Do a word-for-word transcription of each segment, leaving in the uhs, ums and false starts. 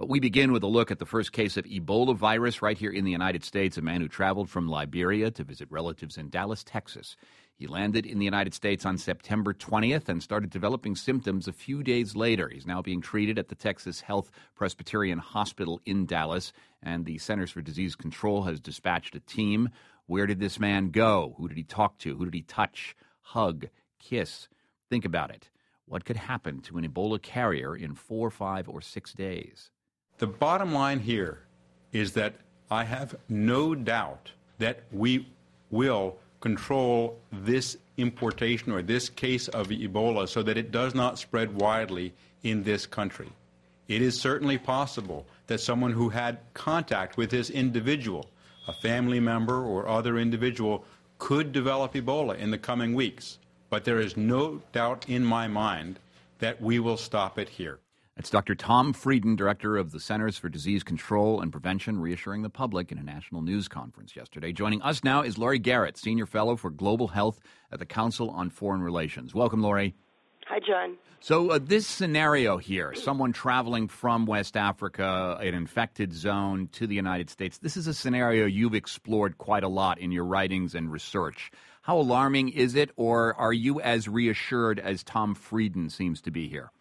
But we begin with a look at the first case of Ebola virus right here in the United States, a man who traveled from Liberia to visit relatives in Dallas, Texas. He landed in the United States on September twentieth and started developing symptoms a few days later. He's now being treated at the Texas Health Presbyterian Hospital in Dallas, and the Centers for Disease Control has dispatched a team. Where did this man go? Who did he talk to? Who did he touch, hug, kiss? Think about it. What could happen to an Ebola carrier in four, five, or six days? The bottom line here is that I have no doubt that we will control this importation or this case of Ebola so that it does not spread widely in this country. It is certainly possible that someone who had contact with this individual, a family member or other individual, could develop Ebola in the coming weeks. But there is no doubt in my mind that we will stop it here. That's Doctor Tom Frieden, director of the Centers for Disease Control and Prevention, reassuring the public in a national news conference yesterday. Joining us now is Laurie Garrett, Senior Fellow for Global Health at the Council on Foreign Relations. Welcome, Laurie. Hi, John. So uh, this scenario here, someone traveling from West Africa, an infected zone, to the United States, this is a scenario you've explored quite a lot in your writings and research. How alarming is it, or are you as reassured as Tom Frieden seems to be here?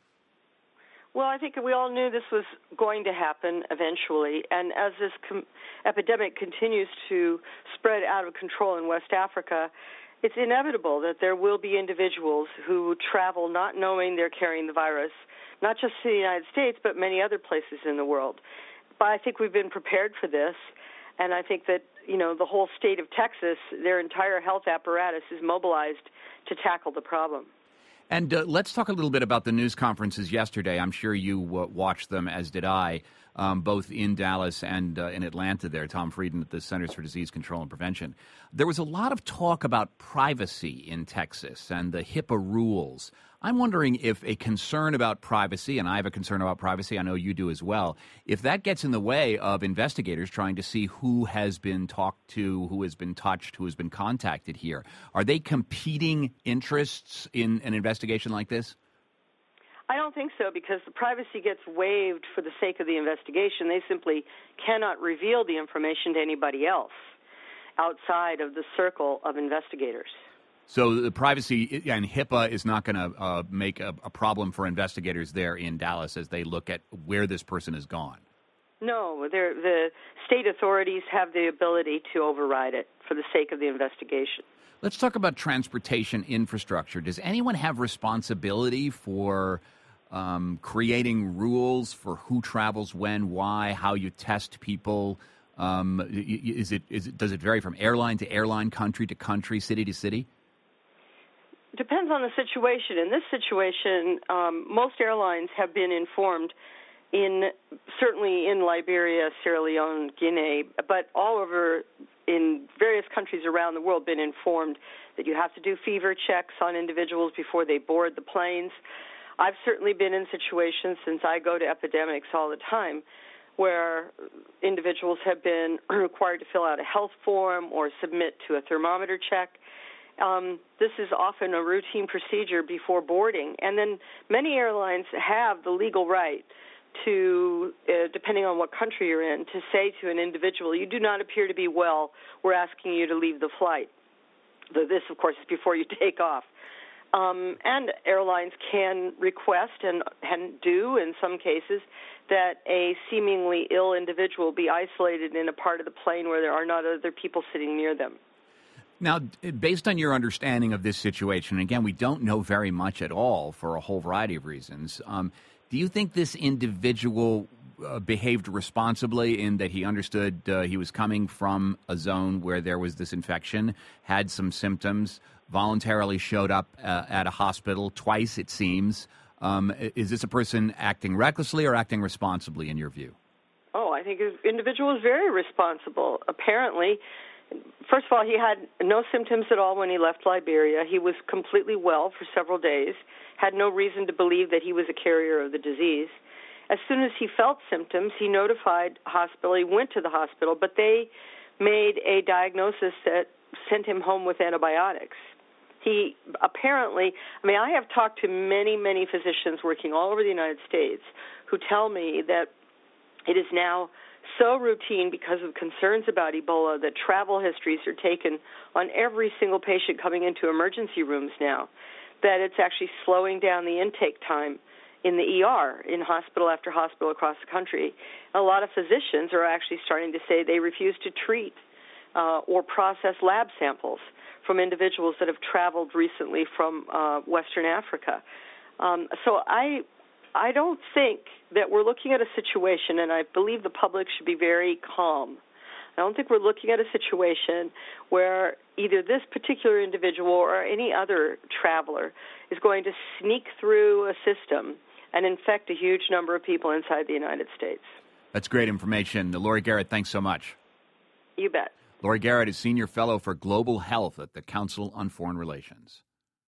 Well, I think we all knew this was going to happen eventually, and as this com- epidemic continues to spread out of control in West Africa, it's inevitable that there will be individuals who travel not knowing they're carrying the virus, not just to the United States, but many other places in the world. But I think we've been prepared for this, and I think that, you know, the whole state of Texas, their entire health apparatus is mobilized to tackle the problem. And uh, let's talk a little bit about the news conferences yesterday. I'm sure you uh, watched them, as did I, um, both in Dallas and uh, in Atlanta there, Tom Frieden at the Centers for Disease Control and Prevention. There was a lot of talk about privacy in Texas and the HIPAA rules. I'm wondering if a concern about privacy, and I have a concern about privacy, I know you do as well, if that gets in the way of investigators trying to see who has been talked to, who has been touched, who has been contacted here. Are they competing interests in an investigation like this? I don't think so, because the privacy gets waived for the sake of the investigation. They simply cannot reveal the information to anybody else outside of the circle of investigators. So the privacy and HIPAA is not going to uh, make a, a problem for investigators there in Dallas as they look at where this person has gone? No, the state authorities have the ability to override it for the sake of the investigation. Let's talk about transportation infrastructure. Does anyone have responsibility for um, creating rules for who travels when, why, how you test people? Um, is it, is it, does it vary from airline to airline, country to country, city to city? Depends on the situation. In this situation, um, most airlines have been informed, in certainly in Liberia, Sierra Leone, Guinea, but all over in various countries around the world, been informed that you have to do fever checks on individuals before they board the planes. I've certainly been in situations, since I go to epidemics all the time, where individuals have been required to fill out a health form or submit to a thermometer check. Um, this is often a routine procedure before boarding. And then many airlines have the legal right to, uh, depending on what country you're in, to say to an individual, you do not appear to be well, we're asking you to leave the flight. Though this, of course, is before you take off. Um, and airlines can request, and, and do in some cases, that a seemingly ill individual be isolated in a part of the plane where there are not other people sitting near them. Now, based on your understanding of this situation, and again, we don't know very much at all for a whole variety of reasons, um, do you think this individual uh, behaved responsibly in that he understood uh, he was coming from a zone where there was this infection, had some symptoms, voluntarily showed up uh, at a hospital twice, it seems? Um, is this a person acting recklessly or acting responsibly, in your view? Oh, I think the individual is very responsible. Apparently, first of all, he had no symptoms at all when he left Liberia. He was completely well for several days, had no reason to believe that he was a carrier of the disease. As soon as he felt symptoms, he notified hospital. He went to the hospital, but they made a diagnosis that sent him home with antibiotics. He apparently, I mean, I have talked to many, many physicians working all over the United States who tell me that It is now so routine because of concerns about Ebola that travel histories are taken on every single patient coming into emergency rooms now, that it's actually slowing down the intake time in the E R, in hospital after hospital across the country. A lot of physicians are actually starting to say they refuse to treat uh, or process lab samples from individuals that have traveled recently from uh, Western Africa. Um, so I I don't think that we're looking at a situation, and I believe the public should be very calm. I don't think we're looking at a situation where either this particular individual or any other traveler is going to sneak through a system and infect a huge number of people inside the United States. That's great information. Laurie Garrett, thanks so much. You bet. Laurie Garrett is Senior Fellow for Global Health at the Council on Foreign Relations.